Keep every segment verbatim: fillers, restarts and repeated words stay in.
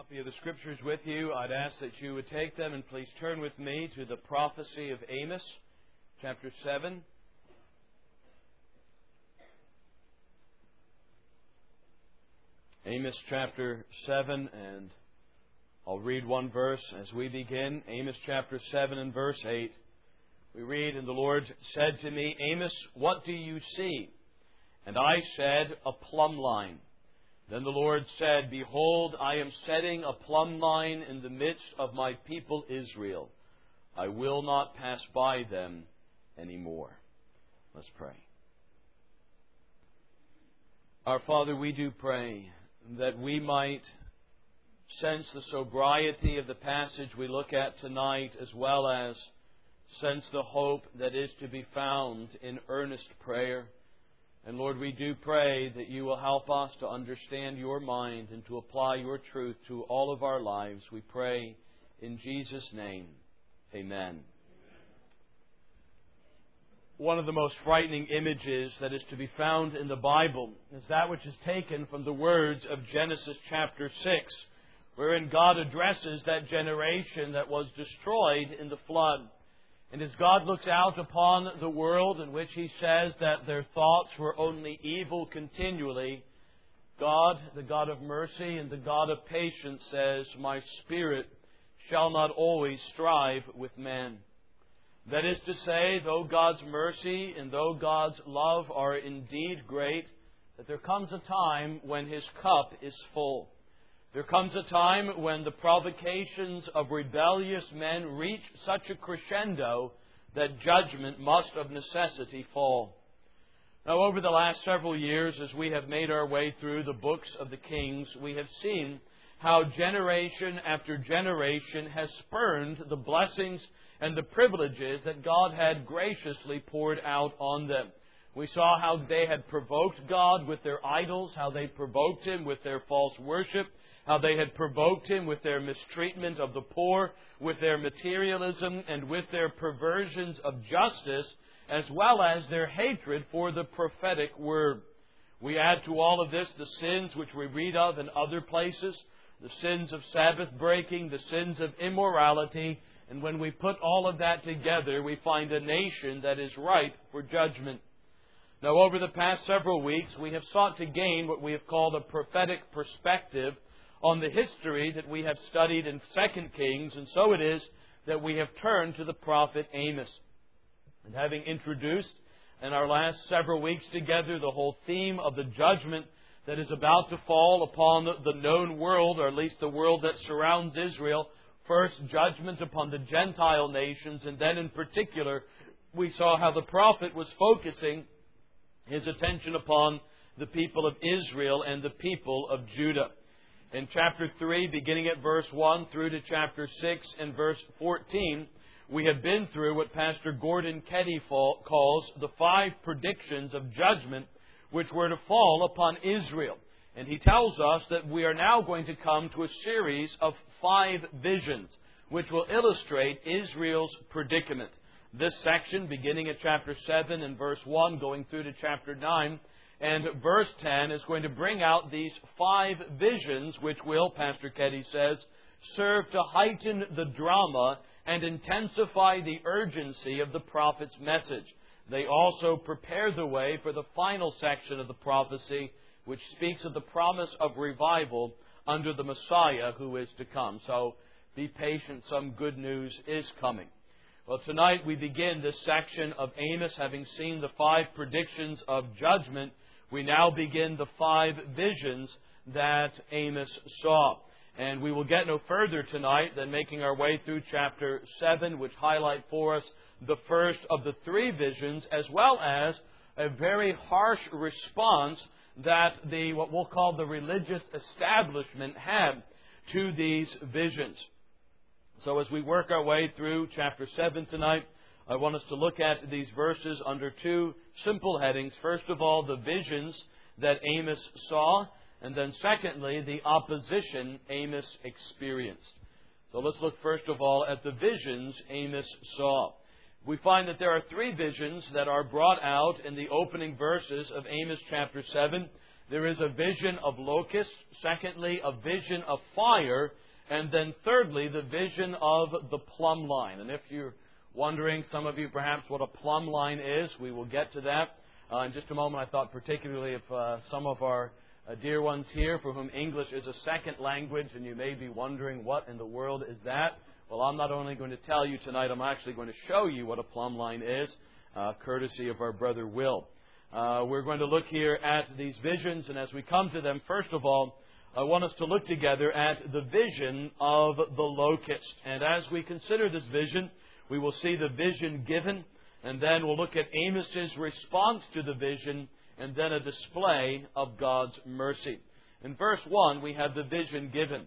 Copy of the Scriptures with you, I'd ask that you would take them and please turn with me to the prophecy of Amos, chapter seven. Amos chapter seven, and I'll read one verse as we begin. Amos chapter seven and verse eight. We read, "And the Lord said to me, Amos, what do you see? And I said, a plumb line. Then the Lord said, Behold, I am setting a plumb line in the midst of my people Israel. I will not pass by them anymore." Let's pray. Our Father, we do pray that we might sense the sobriety of the passage we look at tonight, as well as sense the hope that is to be found in earnest prayer. And Lord, we do pray that you will help us to understand your mind and to apply your truth to all of our lives. We pray in Jesus' name. Amen. One of the most frightening images that is to be found in the Bible is that which is taken from the words of Genesis chapter six, wherein God addresses that generation that was destroyed in the flood. And as God looks out upon the world in which He says that their thoughts were only evil continually, God, the God of mercy and the God of patience, says, "My spirit shall not always strive with men." That is to say, though God's mercy and though God's love are indeed great, that there comes a time when His cup is full. There comes a time when the provocations of rebellious men reach such a crescendo that judgment must of necessity fall. Now, over the last several years, as we have made our way through the books of the Kings, we have seen how generation after generation has spurned the blessings and the privileges that God had graciously poured out on them. We saw how they had provoked God with their idols, how they provoked Him with their false worship, how they had provoked Him with their mistreatment of the poor, with their materialism, and with their perversions of justice, as well as their hatred for the prophetic word. We add to all of this the sins which we read of in other places, the sins of Sabbath breaking, the sins of immorality, and when we put all of that together, we find a nation that is ripe for judgment. Now, over the past several weeks, we have sought to gain what we have called a prophetic perspective on the history that we have studied in Second Kings, and so it is that we have turned to the prophet Amos. And having introduced in our last several weeks together the whole theme of the judgment that is about to fall upon the known world, or at least the world that surrounds Israel, first judgment upon the Gentile nations, and then in particular we saw how the prophet was focusing his attention upon the people of Israel and the people of Judah. In chapter three, beginning at verse one through to chapter six and verse fourteen, we have been through what Pastor Gordon Keddy calls the five predictions of judgment which were to fall upon Israel. And he tells us that we are now going to come to a series of five visions which will illustrate Israel's predicament. This section, beginning at chapter seven and verse one, going through to chapter nine, and verse ten, is going to bring out these five visions which will, Pastor Keddy says, serve to heighten the drama and intensify the urgency of the prophet's message. They also prepare the way for the final section of the prophecy, which speaks of the promise of revival under the Messiah who is to come. So be patient, some good news is coming. Well, tonight we begin this section of Amos, having seen the five predictions of judgment. We now begin the five visions that Amos saw. And we will get no further tonight than making our way through chapter seven, which highlight for us the first of the three visions, as well as a very harsh response that the what we'll call the religious establishment had to these visions. So as we work our way through chapter seven tonight, I want us to look at these verses under two simple headings. First of all, the visions that Amos saw, and then secondly, the opposition Amos experienced. So let's look first of all at the visions Amos saw. We find that there are three visions that are brought out in the opening verses of Amos chapter seven. There is a vision of locusts. Secondly, a vision of fire. And then thirdly, the vision of the plumb line. And if you're wondering, some of you perhaps, what a plumb line is, we will get to that uh, in just a moment. I thought particularly if uh, some of our uh, dear ones here for whom English is a second language, and you may be wondering, what in the world is that? Well, I'm not only going to tell you tonight, I'm actually going to show you what a plumb line is, uh, courtesy of our brother Will. Uh, we're going to look here at these visions, and as we come to them, first of all, I want us to look together at the vision of the locust. And as we consider this vision, we will see the vision given, and then we'll look at Amos's response to the vision, and then a display of God's mercy. In verse one, we have the vision given.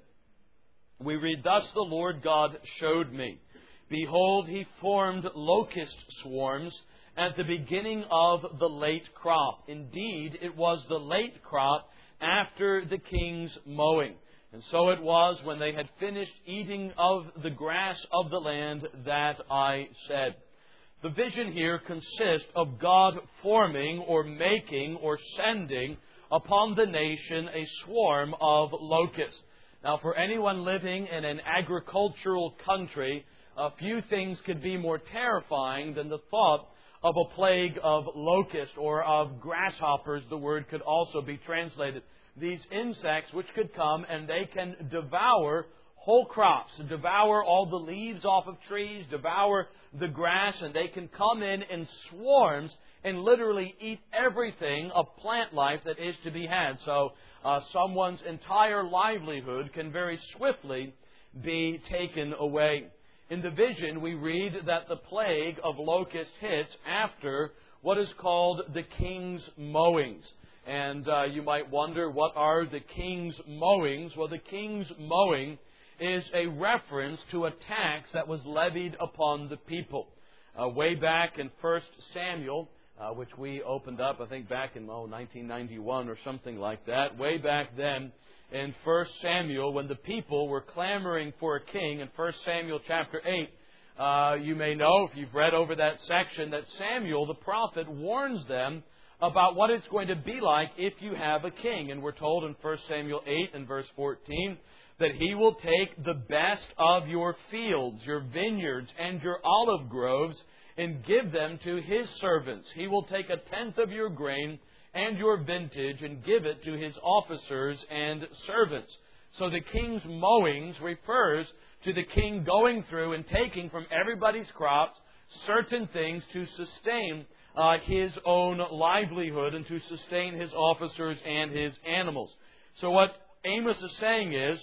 We read, "Thus the Lord God showed me. Behold, He formed locust swarms at the beginning of the late crop. Indeed, it was the late crop after the king's mowing. And so it was, when they had finished eating of the grass of the land, that I said." The vision here consists of God forming or making or sending upon the nation a swarm of locusts. Now, for anyone living in an agricultural country, a few things could be more terrifying than the thought of a plague of locusts or of grasshoppers, the word could also be translated. These insects which could come and they can devour whole crops, devour all the leaves off of trees, devour the grass, and they can come in in swarms and literally eat everything of plant life that is to be had. So uh, someone's entire livelihood can very swiftly be taken away. In the vision, we read that the plague of locusts hits after what is called the king's mowings. And uh, you might wonder, what are the king's mowings? Well, the king's mowing is a reference to a tax that was levied upon the people. Uh, way back in First Samuel, uh, which we opened up, I think, back in oh, nineteen ninety-one or something like that. Way back then, in First Samuel, when the people were clamoring for a king, in First Samuel chapter eight, uh, you may know, if you've read over that section, that Samuel, the prophet, warns them about what it's going to be like if you have a king. And we're told in First Samuel eight and verse fourteen that he will take the best of your fields, your vineyards, and your olive groves, and give them to his servants. He will take a tenth of your grain and your vintage and give it to his officers and servants. So the king's mowings refers to the king going through and taking from everybody's crops certain things to sustain uh, his own livelihood and to sustain his officers and his animals. So what Amos is saying is,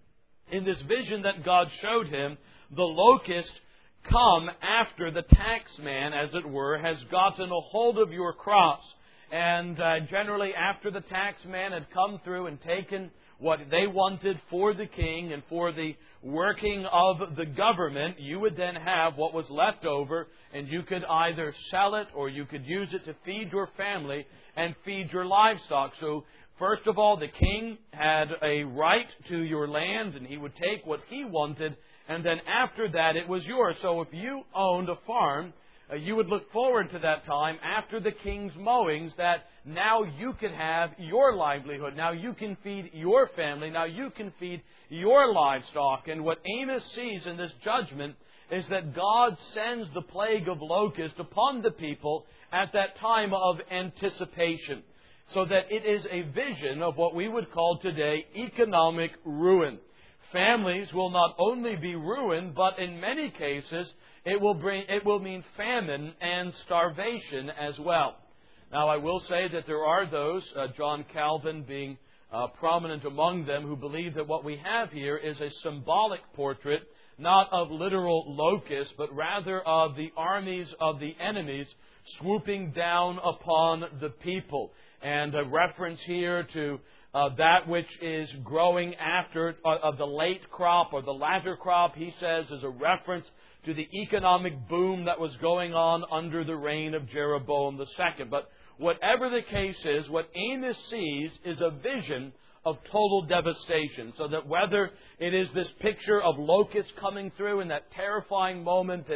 in this vision that God showed him, the locusts come after the taxman, as it were, has gotten a hold of your crops. And uh, generally after the taxman had come through and taken what they wanted for the king and for the working of the government, you would then have what was left over, and you could either sell it or you could use it to feed your family and feed your livestock. So first of all, the king had a right to your land, and he would take what he wanted, and then after that it was yours. So if you owned a farm, uh, you would look forward to that time after the king's mowings, that now you could have your livelihood. Now you can feed your family. Now you can feed your livestock. And what Amos sees in this judgment is that God sends the plague of locusts upon the people at that time of anticipation, so that it is a vision of what we would call today economic ruin. Families will not only be ruined, but in many cases it will bring it will mean famine and starvation as well. Now, I will say that there are those, uh, John Calvin being uh, prominent among them, who believe that what we have here is a symbolic portrait, not of literal locusts, but rather of the armies of the enemies swooping down upon the people. And a reference here to uh, that which is growing after uh, of the late crop or the latter crop, he says, is a reference to the economic boom that was going on under the reign of Jeroboam the Second. But whatever the case is, what Amos sees is a vision of total devastation. So that whether it is this picture of locusts coming through in that terrifying moment in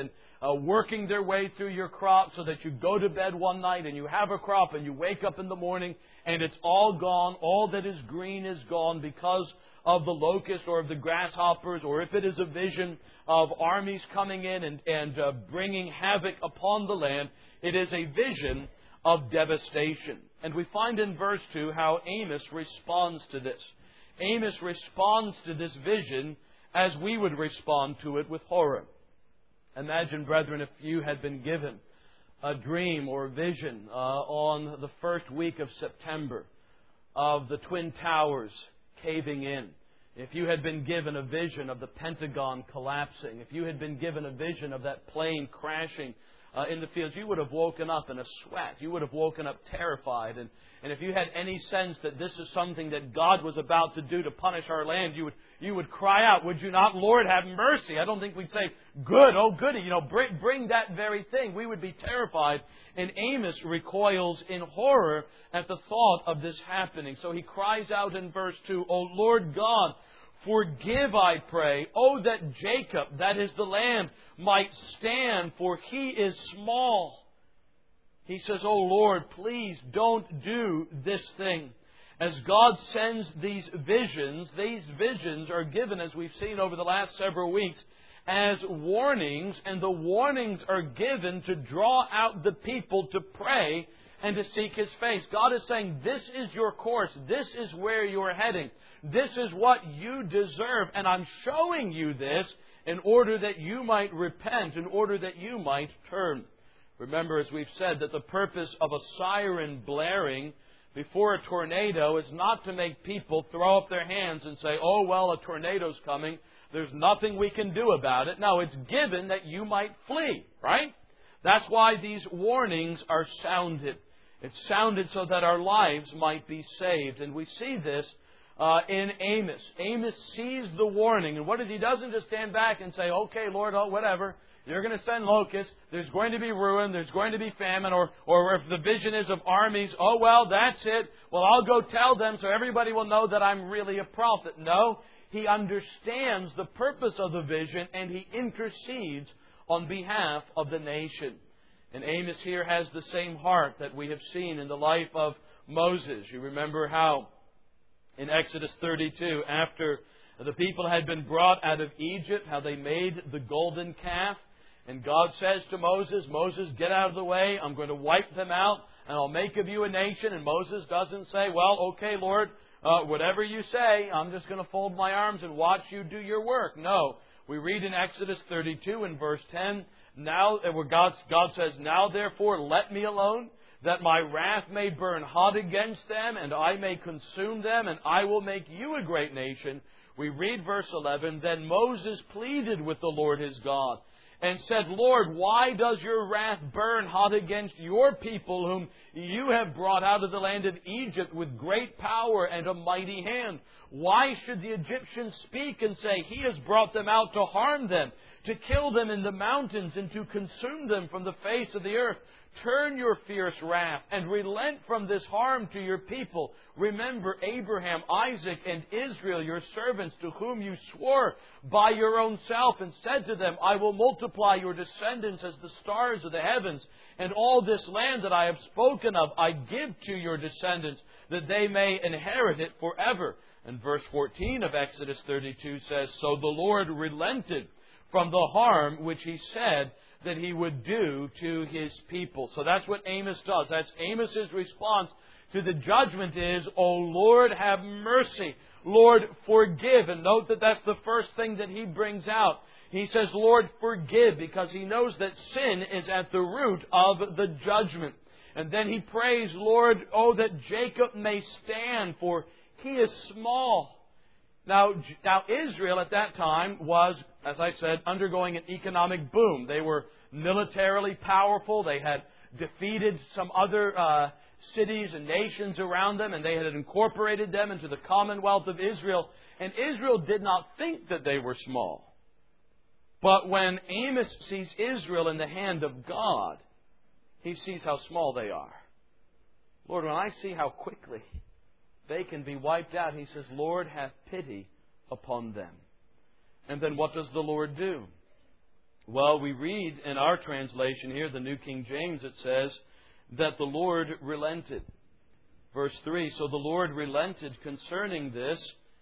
uh, working their way through your crop so that you go to bed one night and you have a crop and you wake up in the morning and it's all gone. All that is green is gone because of the locust or of the grasshoppers, or if it is a vision of armies coming in and, and uh, bringing havoc upon the land, it is a vision of devastation. And we find in verse two how Amos responds to this. Amos responds to this vision as we would respond to it with horror. Imagine, brethren, if you had been given a dream or a vision uh, on the first week of September of the Twin Towers caving in. If you had been given a vision of the Pentagon collapsing. If you had been given a vision of that plane crashing uh, in the fields, you would have woken up in a sweat. You would have woken up terrified. And, and if you had any sense that this is something that God was about to do to punish our land, you would you would cry out, would you not, Lord, have mercy? I don't think we'd say, good, oh goody, you know, bring, bring that very thing. We would be terrified. And Amos recoils in horror at the thought of this happening. So he cries out in verse two, O Lord God, forgive, I pray, oh, that Jacob, that is the land, might stand, for he is small. He says, oh Lord, please don't do this thing. As God sends these visions, these visions are given, as we've seen over the last several weeks, as warnings, and the warnings are given to draw out the people to pray and to seek His face. God is saying, this is your course, this is where you're heading, this is what you deserve, and I'm showing you this in order that you might repent, in order that you might turn. Remember, as we've said, that the purpose of a siren blaring before a tornado is not to make people throw up their hands and say, oh, well, a tornado's coming, there's nothing we can do about it. No, it's given that you might flee, right? That's why these warnings are sounded. It's sounded so that our lives might be saved. And we see this uh, in Amos. Amos sees the warning. And what does he? He doesn't just stand back and say, okay, Lord, oh, whatever. You're going to send locusts. There's going to be ruin. There's going to be famine. Or, or if the vision is of armies, oh, well, that's it. Well, I'll go tell them so everybody will know that I'm really a prophet. No, he understands the purpose of the vision and he intercedes on behalf of the nation. And Amos here has the same heart that we have seen in the life of Moses. You remember how in Exodus thirty-two, after the people had been brought out of Egypt, how they made the golden calf. And God says to Moses, Moses, get out of the way. I'm going to wipe them out and I'll make of you a nation. And Moses doesn't say, well, okay, Lord, uh, whatever you say, I'm just going to fold my arms and watch you do your work. No. We read in Exodus thirty-two in verse ten, now, where God, God says, now therefore let me alone, that my wrath may burn hot against them, and I may consume them, and I will make you a great nation. We read verse eleven, then Moses pleaded with the Lord his God, and said, Lord, why does your wrath burn hot against your people, whom you have brought out of the land of Egypt with great power and a mighty hand? Why should the Egyptians speak and say, He has brought them out to harm them, to kill them in the mountains, and to consume them from the face of the earth? Turn your fierce wrath and relent from this harm to your people. Remember Abraham, Isaac, and Israel, your servants, to whom you swore by your own self, and said to them, I will multiply your descendants as the stars of the heavens, and all this land that I have spoken of I give to your descendants, that they may inherit it forever. And verse fourteen of Exodus thirty-two says, so the Lord relented from the harm which He said that He would do to His people. So that's what Amos does. That's Amos's response to the judgment is, O Lord, have mercy. Lord, forgive. And note that that's the first thing that he brings out. He says, Lord, forgive, because he knows that sin is at the root of the judgment. And then he prays, Lord, oh, that Jacob may stand, for he is small. Now, now, Israel at that time was, as I said, undergoing an economic boom. They were militarily powerful. They had defeated some other uh, cities and nations around them, and they had incorporated them into the commonwealth of Israel. And Israel did not think that they were small. But when Amos sees Israel in the hand of God, he sees how small they are. Lord, when I see how quickly they can be wiped out, he says, Lord, have pity upon them. And then what does the Lord do? Well, we read in our translation here, the New King James, it says that the Lord relented. Verse three, so the Lord relented concerning this.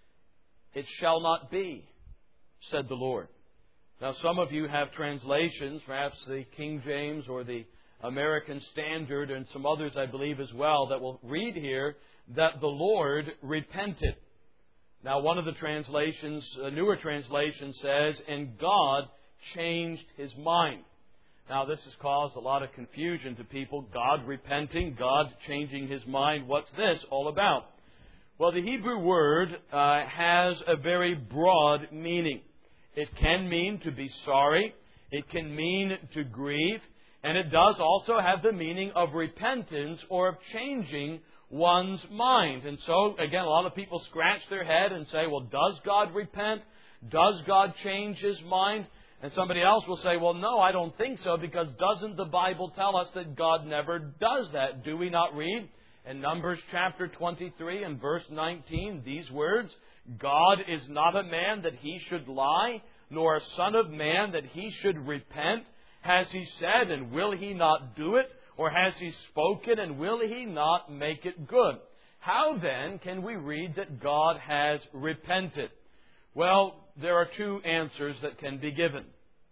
It shall not be, said the Lord. Now, some of you have translations, perhaps the King James or the American Standard and some others, I believe, as well, that will read here that the Lord repented. Now, one of the translations, a newer translation says, and God changed His mind. Now, this has caused a lot of confusion to people. God repenting, God changing His mind. What's this all about? Well, the Hebrew word uh, has a very broad meaning. It can mean to be sorry. It can mean to grieve. And it does also have the meaning of repentance or of changing one's mind. And so, again, a lot of people scratch their head and say, well, does God repent? Does God change His mind? And somebody else will say, well, no, I don't think so, because doesn't the Bible tell us that God never does that? Do we not read in Numbers chapter twenty-three and verse nineteen these words, God is not a man that He should lie, nor a son of man that He should repent. Has He said, and will He not do it? Or has He spoken, and will He not make it good? How then can we read that God has repented? Well, there are two answers that can be given.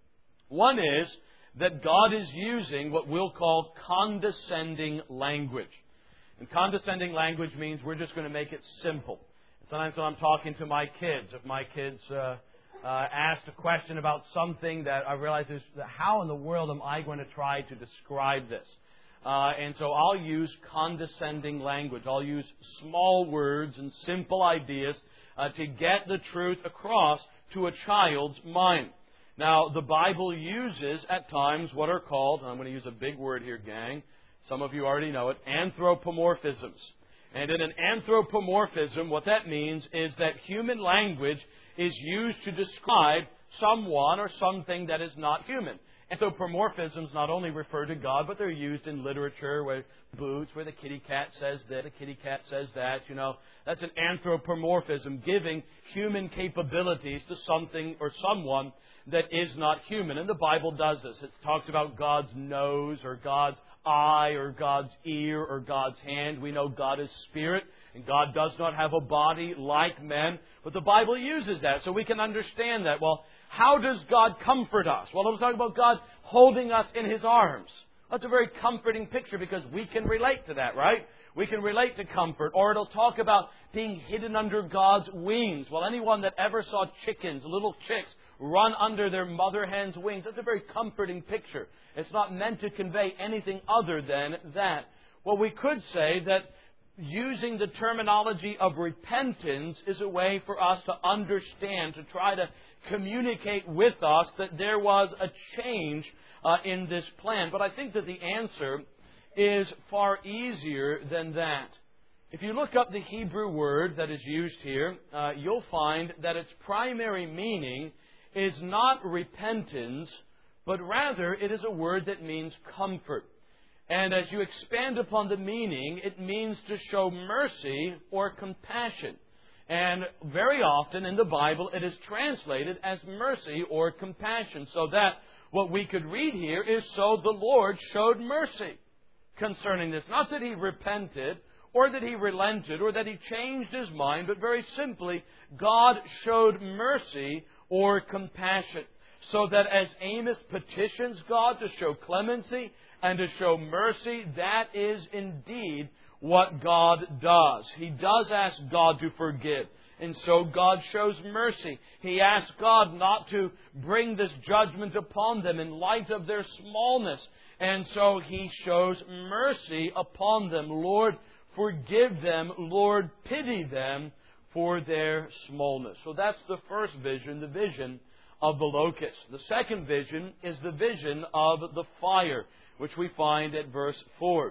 One is that God is using what we'll call condescending language. And condescending language means we're just going to make it simple. Sometimes when I'm talking to my kids, if my kids uh, uh, asked a question about something that I realize is, how in the world am I going to try to describe this? Uh, and so I'll use condescending language. I'll use small words and simple ideas uh, to get the truth across to a child's mind. Now, the Bible uses at times what are called, and I'm going to use a big word here, gang, some of you already know it, anthropomorphisms. And in an anthropomorphism, what that means is that human language is used to describe someone or something that is not human. Anthropomorphisms not only refer to God, but they're used in literature, where Boots, where the kitty cat says that, the kitty cat says that, you know. That's an anthropomorphism, giving human capabilities to something or someone that is not human. And the Bible does this. It talks about God's nose, or God's eye, or God's ear, or God's hand. We know God is spirit, and God does not have a body like men. But the Bible uses that so we can understand that. Well, how does God comfort us? Well, it'll talk about God holding us in His arms. That's a very comforting picture because we can relate to that, right? We can relate to comfort. Or it'll talk about being hidden under God's wings. Well, anyone that ever saw chickens, little chicks, run under their mother hen's wings, that's a very comforting picture. It's not meant to convey anything other than that. Well, we could say that using the terminology of repentance is a way for us to understand, to try to communicate with us that there was a change uh, in this plan. But I think that the answer is far easier than that. If you look up the Hebrew word that is used here, uh, you'll find that its primary meaning is not repentance, but rather it is a word that means comfort. And as you expand upon the meaning, it means to show mercy or compassion. And very often in the Bible, it is translated as mercy or compassion. So that what we could read here is, so the Lord showed mercy concerning this. Not that He repented, or that He relented, or that He changed His mind, but very simply, God showed mercy or compassion. So that as Amos petitions God to show clemency and to show mercy, that is indeed what God does. He does ask God to forgive. And so God shows mercy. He asks God not to bring this judgment upon them in light of their smallness. And so He shows mercy upon them. Lord, forgive them. Lord, pity them for their smallness. So that's the first vision, the vision of the locust. The second vision is the vision of the fire, which we find at verse four.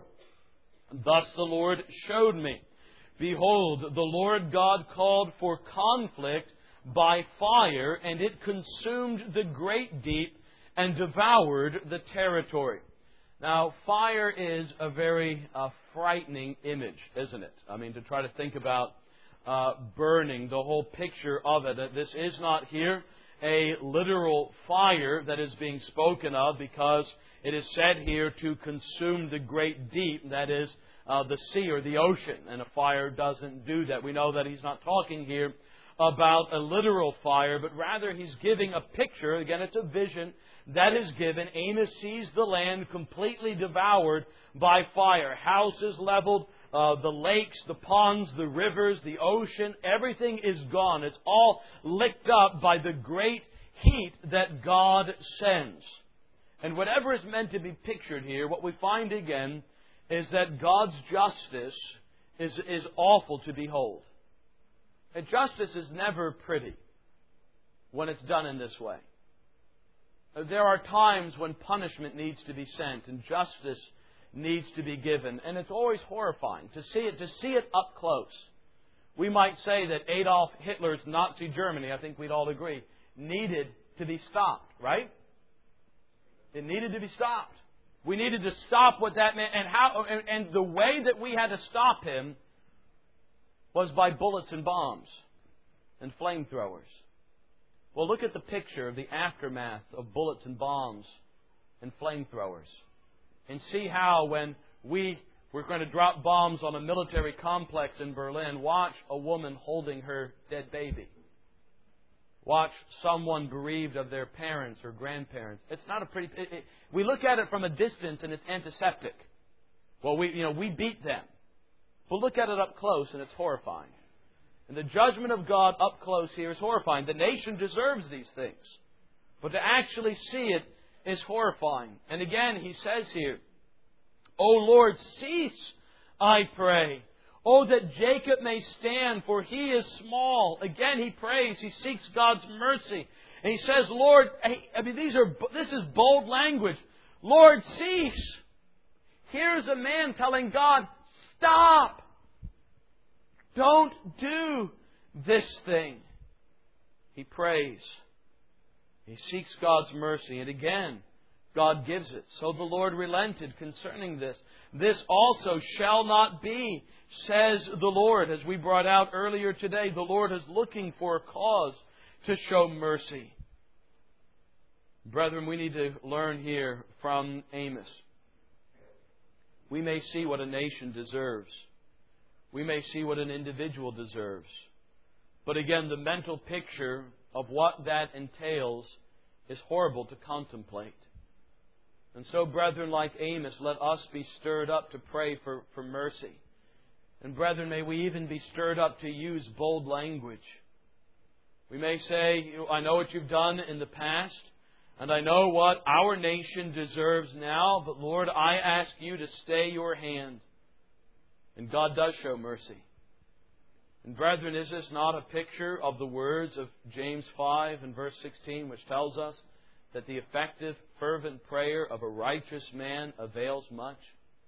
Thus the Lord showed me. Behold, the Lord God called for conflict by fire, and it consumed the great deep and devoured the territory. Now, fire is a very uh, frightening image, isn't it? I mean, to try to think about uh, burning, the whole picture of it. This is not here a literal fire that is being spoken of, because it is said here to consume the great deep, that is, uh, the sea or the ocean. And a fire doesn't do that. We know that he's not talking here about a literal fire, but rather he's giving a picture. Again, it's a vision that is given. Amos sees the land completely devoured by fire. Houses leveled, uh, the lakes, the ponds, the rivers, the ocean, everything is gone. It's all licked up by the great heat that God sends. And whatever is meant to be pictured here, what we find again is that God's justice is, is awful to behold. And justice is never pretty when it's done in this way. There are times when punishment needs to be sent and justice needs to be given. And it's always horrifying to see it, to see it up close. We might say that Adolf Hitler's Nazi Germany, I think we'd all agree, needed to be stopped, right? It needed to be stopped. We needed to stop what that meant. And, how, and, and the way that we had to stop him was by bullets and bombs and flamethrowers. Well, look at the picture of the aftermath of bullets and bombs and flamethrowers. And see how when we were going to drop bombs on a military complex in Berlin, watch a woman holding her dead baby. Watch someone bereaved of their parents or grandparents. It's not a pretty... It, it, we look at it from a distance and it's antiseptic. Well, we, you know, we beat them. But look at it up close and it's horrifying. And the judgment of God up close here is horrifying. The nation deserves these things. But to actually see it is horrifying. And again, he says here, O Lord, cease, I pray. Oh, that Jacob may stand, for he is small. Again, he prays. He seeks God's mercy. And he says, Lord, I mean, these are, this is bold language. Lord, cease. Here's a man telling God, stop. Don't do this thing. He prays. He seeks God's mercy. And again, God gives it. So the Lord relented concerning this. This also shall not be, says the Lord. As we brought out earlier today, the Lord is looking for a cause to show mercy. Brethren, we need to learn here from Amos. We may see what a nation deserves. We may see what an individual deserves. But again, the mental picture of what that entails is horrible to contemplate. And so, brethren, like Amos, let us be stirred up to pray for, for mercy. And brethren, may we even be stirred up to use bold language. We may say, I know what you've done in the past, and I know what our nation deserves now, but Lord, I ask you to stay your hand. And God does show mercy. And brethren, is this not a picture of the words of James five and verse sixteen, which tells us that the effective, fervent prayer of a righteous man avails much?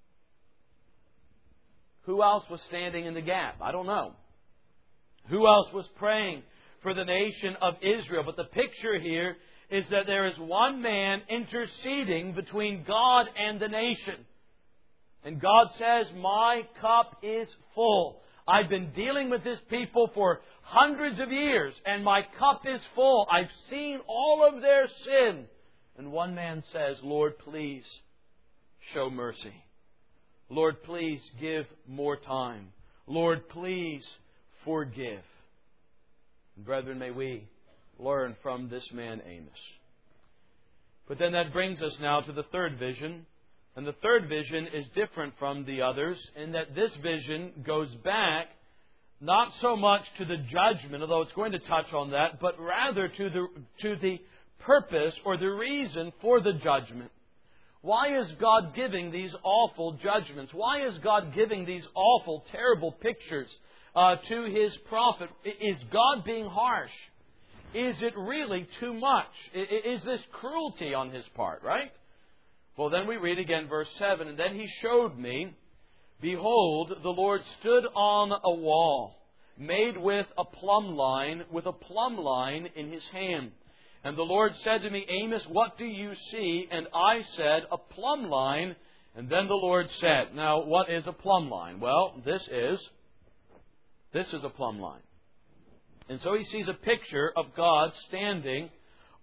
Who else was standing in the gap? I don't know. Who else was praying for the nation of Israel? But the picture here is that there is one man interceding between God and the nation. And God says, my cup is full. I've been dealing with this people for hundreds of years, and my cup is full. I've seen all of their sin. And one man says, Lord, please show mercy. Lord, please give more time. Lord, please forgive. And brethren, may we learn from this man Amos. But then that brings us now to the third vision. And the third vision is different from the others in that this vision goes back not so much to the judgment, although it's going to touch on that, but rather to the, to the purpose or the reason for the judgment. Why is God giving these awful judgments? Why is God giving these awful, terrible pictures uh, to His prophet? Is God being harsh? Is it really too much? Is this cruelty on His part, right? Well, then we read again verse seven. And then he showed me, behold, the Lord stood on a wall, made with a plumb line, with a plumb line in His hand. And the Lord said to me, Amos, what do you see? And I said, a plumb line. And then the Lord said, now, what is a plumb line? Well, this is, this is a plumb line. And so he sees a picture of God standing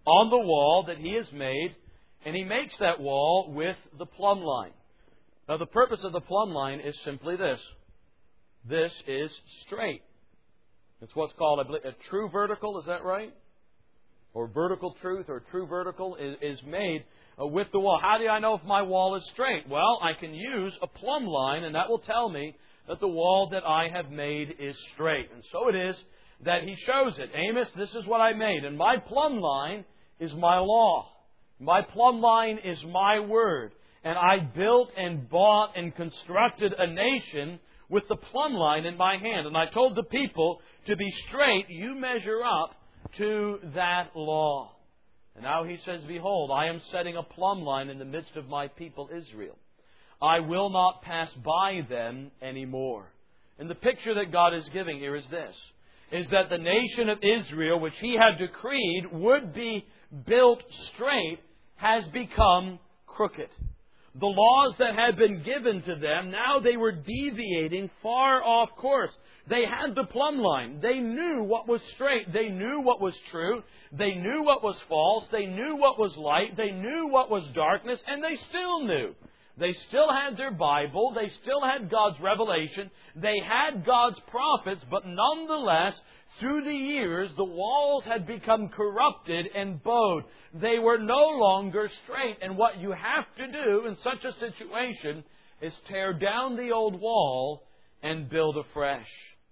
on the wall that he has made, and he makes that wall with the plumb line. Now, the purpose of the plumb line is simply this. This is straight. It's what's called, I believe, a true vertical, is that right? Or vertical truth, or true vertical is, is made uh, with the wall. How do I know if my wall is straight? Well, I can use a plumb line, and that will tell me that the wall that I have made is straight. And so it is that he shows it. Amos, this is what I made. And my plumb line is my law. My plumb line is my word. And I built and bought and constructed a nation with the plumb line in my hand. And I told the people, to be straight, you measure up to that law. And now he says, behold, I am setting a plumb line in the midst of my people Israel. I will not pass by them anymore. And the picture that God is giving here is this, is that the nation of Israel, which he had decreed would be built straight, has become crooked. The laws that had been given to them, now they were deviating far off course. They had the plumb line. They knew what was straight. They knew what was true. They knew what was false. They knew what was light. They knew what was darkness. And they still knew. They still had their Bible. They still had God's revelation. They had God's prophets. But nonetheless, through the years, the walls had become corrupted and bowed. They were no longer straight. And what you have to do in such a situation is tear down the old wall and build afresh.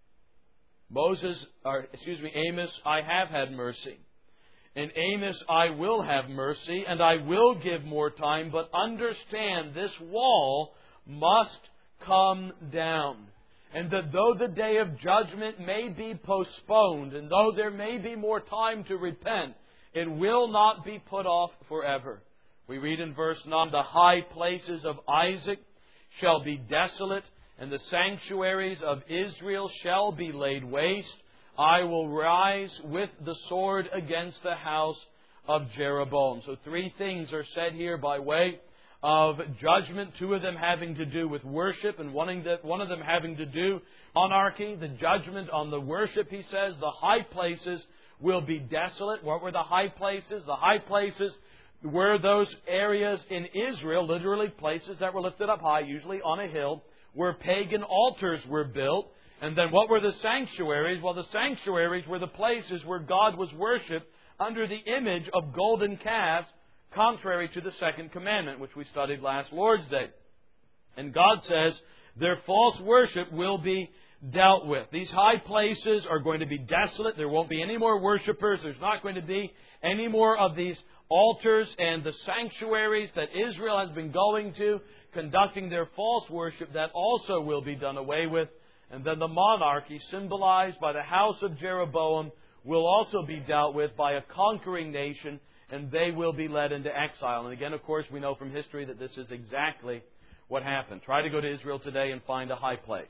Moses, or excuse me, Amos, I have had mercy. And Amos, I will have mercy, and I will give more time. But understand, this wall must come down. And that though the day of judgment may be postponed, and though there may be more time to repent, it will not be put off forever. We read in verse nine, the high places of Isaac shall be desolate, and the sanctuaries of Israel shall be laid waste. I will rise with the sword against the house of Jeroboam. So three things are said here by way of judgment, two of them having to do with worship, and one of them having to do monarchy. The judgment on the worship, he says, the high places will be desolate. What were the high places? The high places were those areas in Israel, literally places that were lifted up high, usually on a hill, where pagan altars were built. And then what were the sanctuaries? Well, the sanctuaries were the places where God was worshipped under the image of golden calves, contrary to the second commandment, which we studied last Lord's Day. And God says their false worship will be dealt with. These high places are going to be desolate. There won't be any more worshipers. There's not going to be any more of these altars, and the sanctuaries that Israel has been going to, conducting their false worship, that also will be done away with. And then the monarchy, symbolized by the house of Jeroboam, will also be dealt with by a conquering nation, and they will be led into exile. And again, of course, we know from history that this is exactly what happened. Try to go to Israel today and find a high place.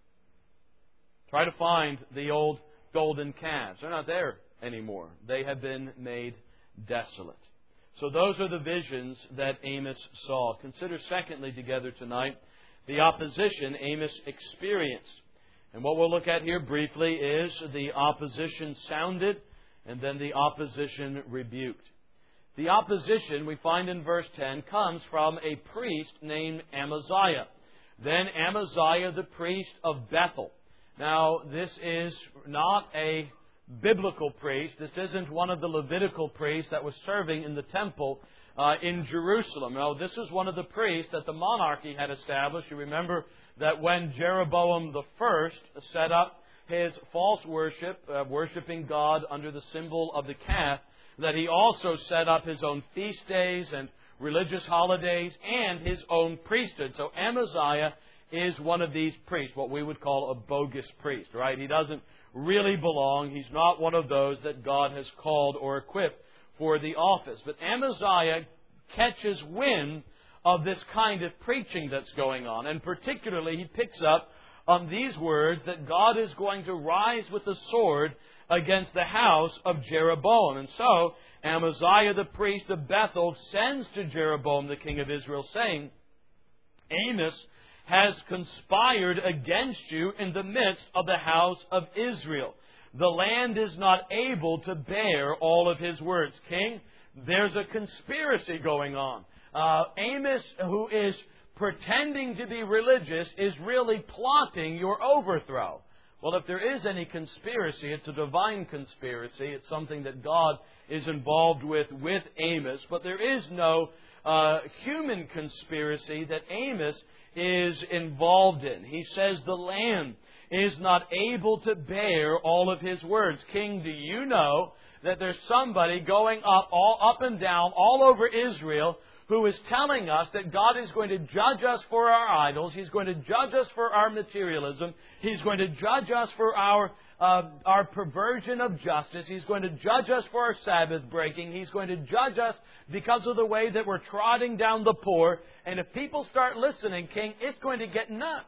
Try to find the old golden calves. They're not there anymore. They have been made desolate. So those are the visions that Amos saw. Consider secondly together tonight the opposition Amos experienced. And what we'll look at here briefly is the opposition sounded and then the opposition rebuked. The opposition, we find in verse ten, comes from a priest named Amaziah. Then Amaziah, the priest of Bethel. Now, this is not a biblical priest. This isn't one of the Levitical priests that was serving in the temple uh, in Jerusalem. No, this is one of the priests that the monarchy had established. You remember that when Jeroboam the First set up his false worship, uh, worshiping God under the symbol of the calf, that he also set up his own feast days and religious holidays and his own priesthood. So Amaziah is one of these priests, what we would call a bogus priest, right? He doesn't really belong. He's not one of those that God has called or equipped for the office. But Amaziah catches wind of this kind of preaching that's going on. And particularly, he picks up on these words that God is going to rise with a sword against the house of Jeroboam. And so, Amaziah the priest of Bethel sends to Jeroboam the king of Israel, saying, Amos has conspired against you in the midst of the house of Israel. The land is not able to bear all of His words. King, there's a conspiracy going on. Uh, Amos, who is pretending to be religious, is really plotting your overthrow. Well, if there is any conspiracy, it's a divine conspiracy. It's something that God is involved with with Amos. But there is no uh, human conspiracy that Amos is involved in. He says the land is not able to bear all of His words. King, do you know that there's somebody going up, all up and down, all over Israel, who is telling us that God is going to judge us for our idols. He's going to judge us for our materialism. He's going to judge us for our uh, our perversion of justice. He's going to judge us for our Sabbath breaking. He's going to judge us because of the way that we're trotting down the poor. And if people start listening, King, it's going to get nuts.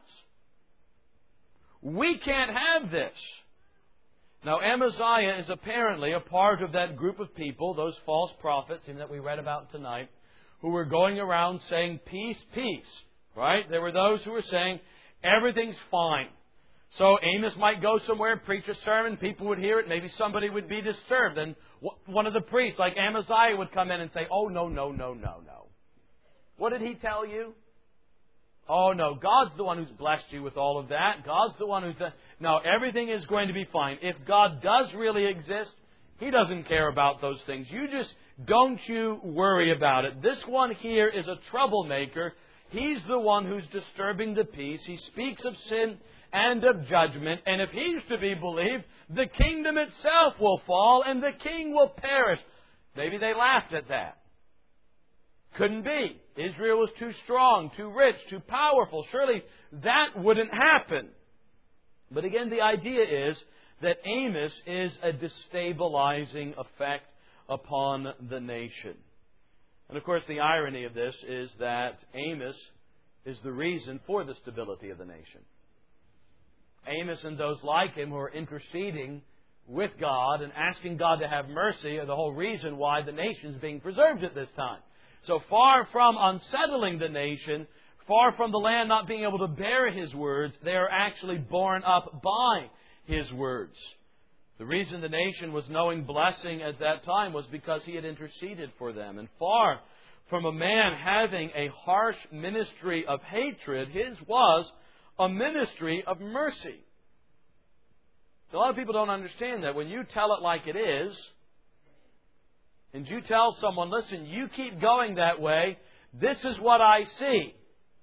We can't have this. Now, Amaziah is apparently a part of that group of people, those false prophets that we read about tonight, who were going around saying, peace, peace. Right? There were those who were saying, everything's fine. So Amos might go somewhere and preach a sermon. People would hear it. Maybe somebody would be disturbed. And one of the priests, like Amaziah, would come in and say, oh, no, no, no, no, no. What did he tell you? Oh, no, God's the one who's blessed you with all of that. God's the one who's... done... No, everything is going to be fine. If God does really exist, He doesn't care about those things. You just... Don't you worry about it. This one here is a troublemaker. He's the one who's disturbing the peace. He speaks of sin and of judgment. And if he's to be believed, the kingdom itself will fall and the king will perish. Maybe they laughed at that. Couldn't be. Israel was too strong, too rich, too powerful. Surely that wouldn't happen. But again, the idea is that Amos is a destabilizing effect upon the nation. And of course, the irony of this is that Amos is the reason for the stability of the nation. Amos and those like him who are interceding with God and asking God to have mercy are the whole reason why the nation is being preserved at this time. So far from unsettling the nation, far from the land not being able to bear His words, they are actually borne up by His words. The reason the nation was knowing blessing at that time was because He had interceded for them. And far from a man having a harsh ministry of hatred, his was a ministry of mercy. A lot of people don't understand that. When you tell it like it is, and you tell someone, listen, you keep going that way, this is what I see.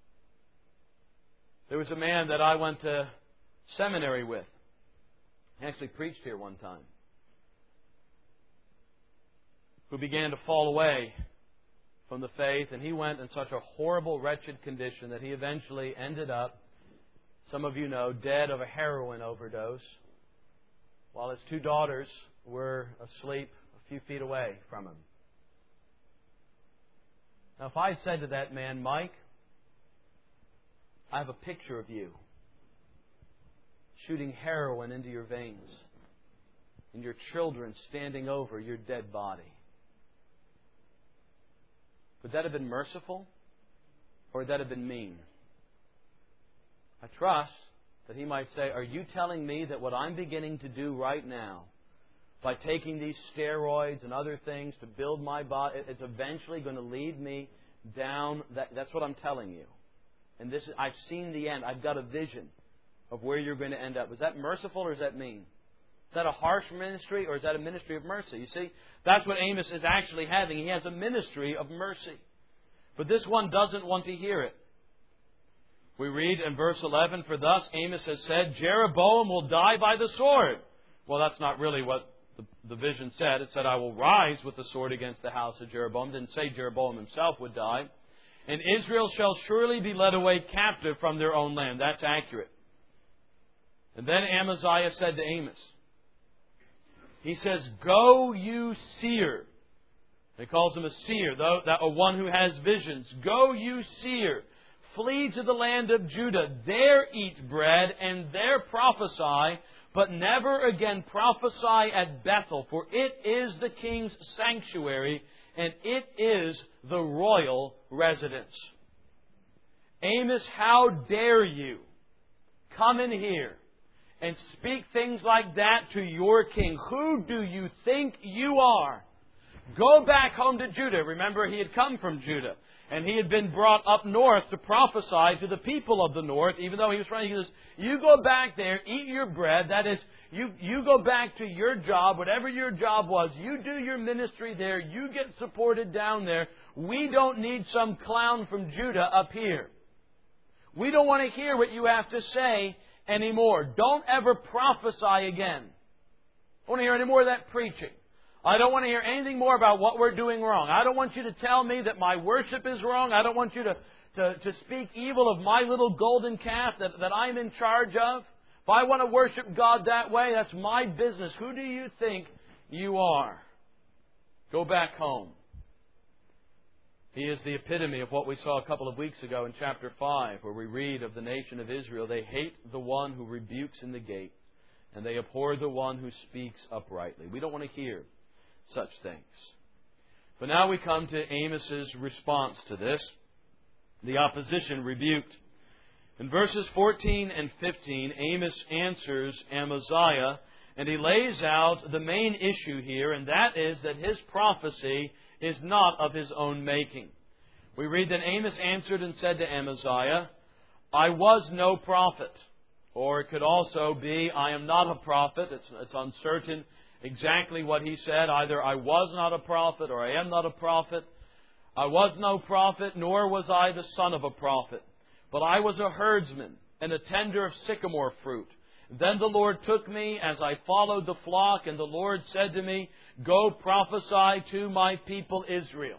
There was a man that I went to seminary with. He actually preached here one time, who began to fall away from the faith, and he went in such a horrible, wretched condition that he eventually ended up, some of you know, dead of a heroin overdose, while his two daughters were asleep a few feet away from him. Now, if I had said to that man, Mike, I have a picture of you shooting heroin into your veins, and your children standing over your dead body, would that have been merciful, or would that have been mean? I trust that he might say, are you telling me that what I'm beginning to do right now, by taking these steroids and other things to build my body, it's eventually going to lead me down? That, that's what I'm telling you. And this, I've seen the end. I've got a vision of where you're going to end up. Is that merciful or is that mean? Is that a harsh ministry or is that a ministry of mercy? You see, that's what Amos is actually having. He has a ministry of mercy. But this one doesn't want to hear it. We read in verse eleven, for thus Amos has said, Jeroboam will die by the sword. Well, that's not really what the, the vision said. It said, I will rise with the sword against the house of Jeroboam. It didn't say Jeroboam himself would die. And Israel shall surely be led away captive from their own land. That's accurate. And then Amaziah said to Amos, he says, go you seer. He calls him a seer, though, that, a one who has visions. Go you seer. Flee to the land of Judah. There eat bread and there prophesy, but never again prophesy at Bethel, for it is the king's sanctuary and it is the royal residence. Amos, how dare you come in here and speak things like that to your king? Who do you think you are? Go back home to Judah. Remember, he had come from Judah. And he had been brought up north to prophesy to the people of the north, even though he was trying. He says, you go back there, eat your bread. That is, you, you go back to your job, whatever your job was. You do your ministry there. You get supported down there. We don't need some clown from Judah up here. We don't want to hear what you have to say anymore. Don't ever prophesy again. I don't want to hear any more of that preaching. I don't want to hear anything more about what we're doing wrong. I don't want you to tell me that my worship is wrong. I don't want you to, to, to speak evil of my little golden calf that, that I'm in charge of. If I want to worship God that way, that's my business. Who do you think you are? Go back home. He is the epitome of what we saw a couple of weeks ago in chapter five, where we read of the nation of Israel. They hate the one who rebukes in the gate, and they abhor the one who speaks uprightly. We don't want to hear such things. But now we come to Amos's response to this. The opposition rebuked. In verses fourteen and fifteen, Amos answers Amaziah, and he lays out the main issue here, and that is that his prophecy is not of his own making. We read that Amos answered and said to Amaziah, I was no prophet. Or it could also be, I am not a prophet. It's, it's uncertain exactly what he said. Either I was not a prophet or I am not a prophet. I was no prophet, nor was I the son of a prophet. But I was a herdsman and a tender of sycamore fruit. Then the Lord took me as I followed the flock, and the Lord said to me, Go prophesy to my people Israel.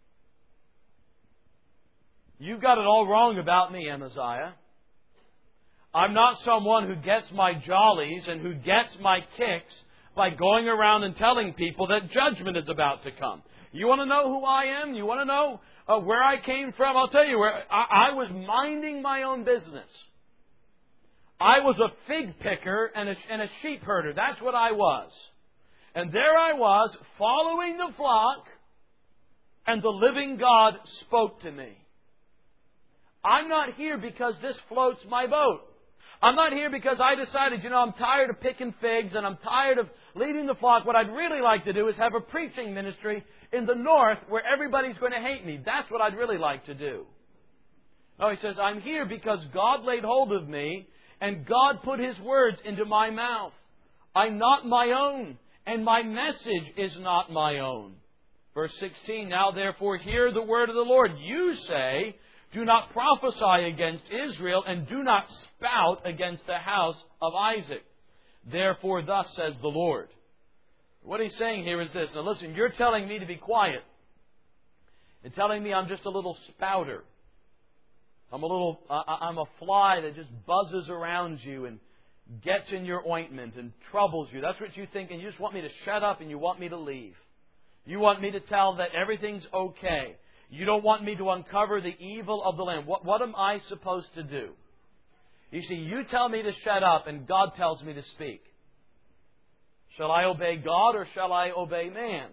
You've got it all wrong about me, Amaziah. I'm not someone who gets my jollies and who gets my kicks by going around and telling people that judgment is about to come. You want to know who I am? You want to know uh, where I came from? I'll tell you where. I, I was minding my own business. I was a fig picker and a, and a sheep herder. That's what I was. And there I was, following the flock, and the living God spoke to me. I'm not here because this floats my boat. I'm not here because I decided, you know, I'm tired of picking figs and I'm tired of leading the flock. What I'd really like to do is have a preaching ministry in the north where everybody's going to hate me. That's what I'd really like to do. No, he says, I'm here because God laid hold of me and God put His words into my mouth. I'm not my own, and my message is not my own. Verse sixteen, Now therefore hear the word of the Lord. You say, Do not prophesy against Israel, and do not spout against the house of Isaac. Therefore thus says the Lord. What he's saying here is this. Now listen, you're telling me to be quiet. And telling me I'm just a little spouter. I'm a little, I'm a fly that just buzzes around you and gets in your ointment and troubles you. That's what you think, and you just want me to shut up and you want me to leave. You want me to tell that everything's okay. You don't want me to uncover the evil of the land. What, what am I supposed to do? You see, you tell me to shut up and God tells me to speak. Shall I obey God or shall I obey man?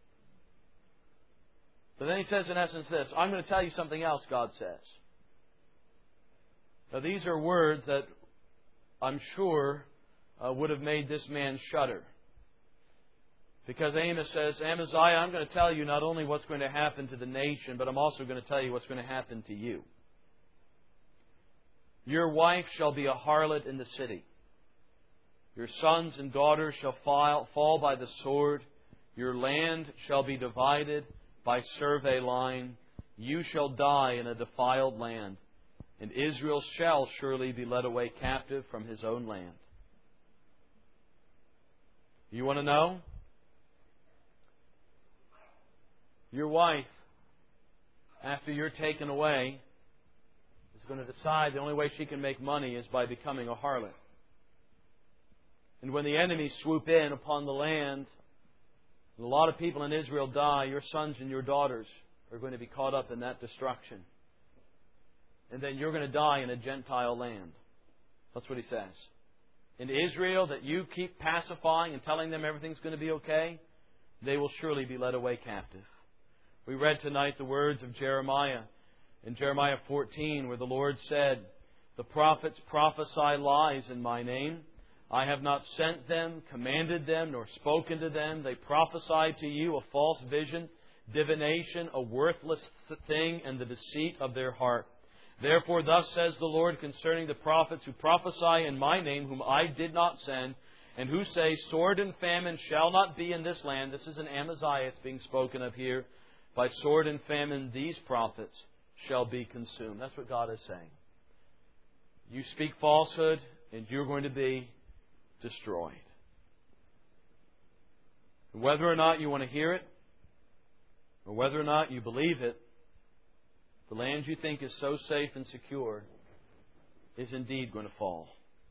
But then he says in essence this, I'm going to tell you something else God says. Now these are words that I'm sure uh, would have made this man shudder. Because Amos says, Amaziah, I'm going to tell you not only what's going to happen to the nation, but I'm also going to tell you what's going to happen to you. Your wife shall be a harlot in the city. Your sons and daughters shall fall, fall by the sword. Your land shall be divided by survey line. You shall die in a defiled land. And Israel shall surely be led away captive from his own land. You want to know? Your wife, after you're taken away, is going to decide the only way she can make money is by becoming a harlot. And when the enemies swoop in upon the land, and a lot of people in Israel die, your sons and your daughters are going to be caught up in that destruction. And then you're going to die in a Gentile land. That's what he says. In Israel, that you keep pacifying and telling them everything's going to be okay, they will surely be led away captive. We read tonight the words of Jeremiah in Jeremiah fourteen, where the Lord said, The prophets prophesy lies in my name. I have not sent them, commanded them, nor spoken to them. They prophesy to you a false vision, divination, a worthless thing, and the deceit of their heart. Therefore, thus says the Lord concerning the prophets who prophesy in my name, whom I did not send, and who say, sword and famine shall not be in this land. This is an Amaziah it's being spoken of here. By sword and famine these prophets shall be consumed. That's what God is saying. You speak falsehood, and you're going to be destroyed. Whether or not you want to hear it, or whether or not you believe it, the land you think is so safe and secure is indeed going to fall.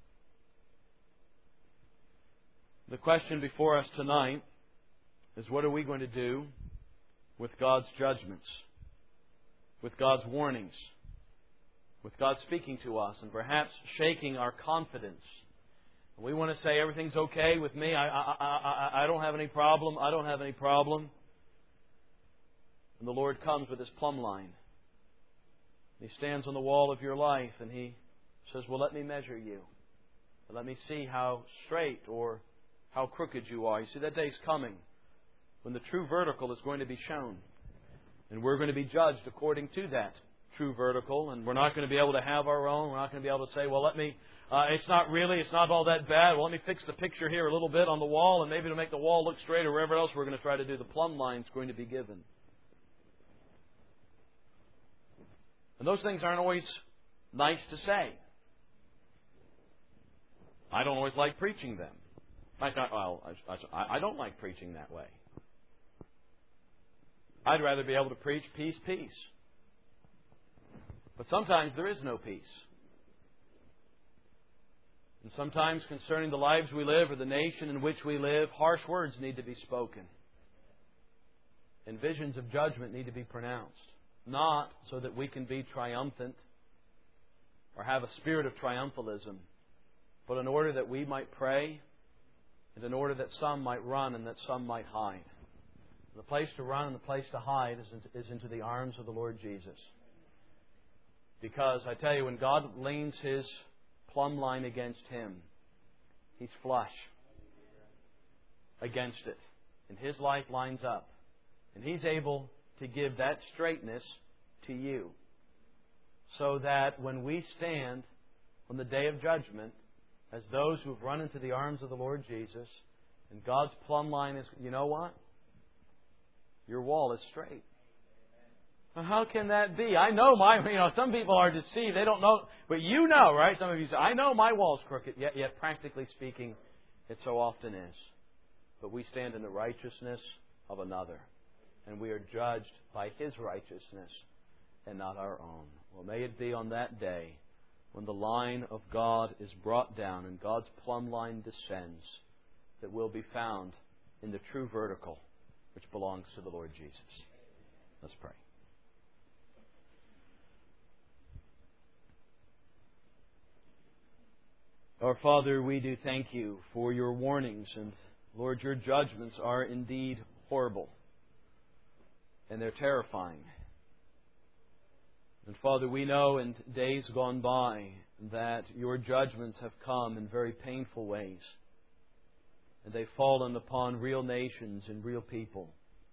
The question before us tonight is, what are we going to do with God's judgments, with God's warnings, with God speaking to us and perhaps shaking our confidence? We want to say everything's okay with me. I, I, I, I don't have any problem. I don't have any problem. And the Lord comes with His plumb line. He stands on the wall of your life and He says, well, let me measure you. Let me see how straight or how crooked you are. You see, that day's coming when the true vertical is going to be shown. And we're going to be judged according to that true vertical. And we're not going to be able to have our own. We're not going to be able to say, well, let me, uh, it's not really, it's not all that bad. Well, let me fix the picture here a little bit on the wall, and maybe to make the wall look straight, or wherever else we're going to try to do. The plumb line's going to be given. And those things aren't always nice to say. I don't always like preaching them. I, well, I, I don't like preaching that way. I'd rather be able to preach peace, peace. But sometimes there is no peace. And sometimes concerning the lives we live or the nation in which we live, harsh words need to be spoken. And visions of judgment need to be pronounced. Not so that we can be triumphant or have a spirit of triumphalism, but in order that we might pray, and in order that some might run and that some might hide. The place to run and the place to hide is into, is into the arms of the Lord Jesus. Because I tell you, when God leans His plumb line against Him, He's flush against it. And His life lines up. And He's able to give that straightness to you. So that when we stand on the day of judgment, as those who have run into the arms of the Lord Jesus, and God's plumb line is, you know what? Your wall is straight. Well, how can that be? I know my, you know, some people are deceived. They don't know. But you know, right? Some of you say, I know my wall's crooked. Yet, yet practically speaking, it so often is. But we stand in the righteousness of another. And we are judged by His righteousness and not our own. Well, may it be on that day when the line of God is brought down and God's plumb line descends, that will be found in the true vertical, which belongs to the Lord Jesus. Let's pray. Our Father, we do thank You for Your warnings, and Lord, Your judgments are indeed horrible, and they're terrifying. And Father, we know in days gone by that Your judgments have come in very painful ways. And they've fallen upon real nations and real people.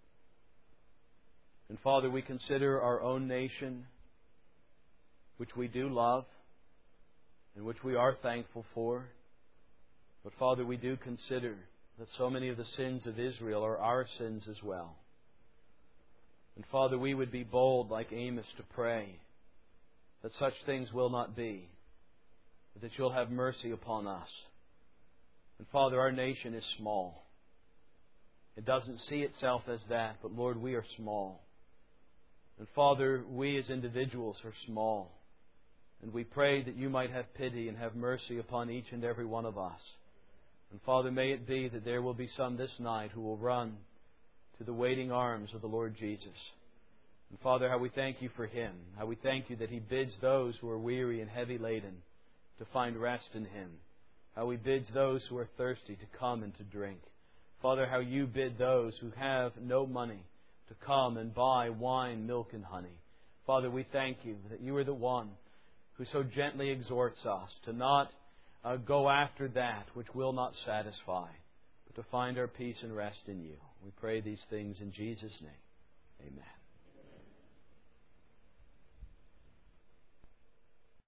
And Father, we consider our own nation, which we do love, and which we are thankful for. But Father, we do consider that so many of the sins of Israel are our sins as well. And Father, we would be bold like Amos to pray that such things will not be, but that You'll have mercy upon us. And Father, our nation is small. It doesn't see itself as that, but Lord, we are small. And Father, we as individuals are small. And we pray that You might have pity and have mercy upon each and every one of us. And Father, may it be that there will be some this night who will run to the waiting arms of the Lord Jesus. And Father, how we thank You for Him. How we thank You that He bids those who are weary and heavy laden to find rest in Him. How He bids those who are thirsty to come and to drink. Father, how You bid those who have no money to come and buy wine, milk, and honey. Father, we thank You that You are the one who so gently exhorts us to not uh, go after that which will not satisfy, but to find our peace and rest in You. We pray these things in Jesus' name. Amen.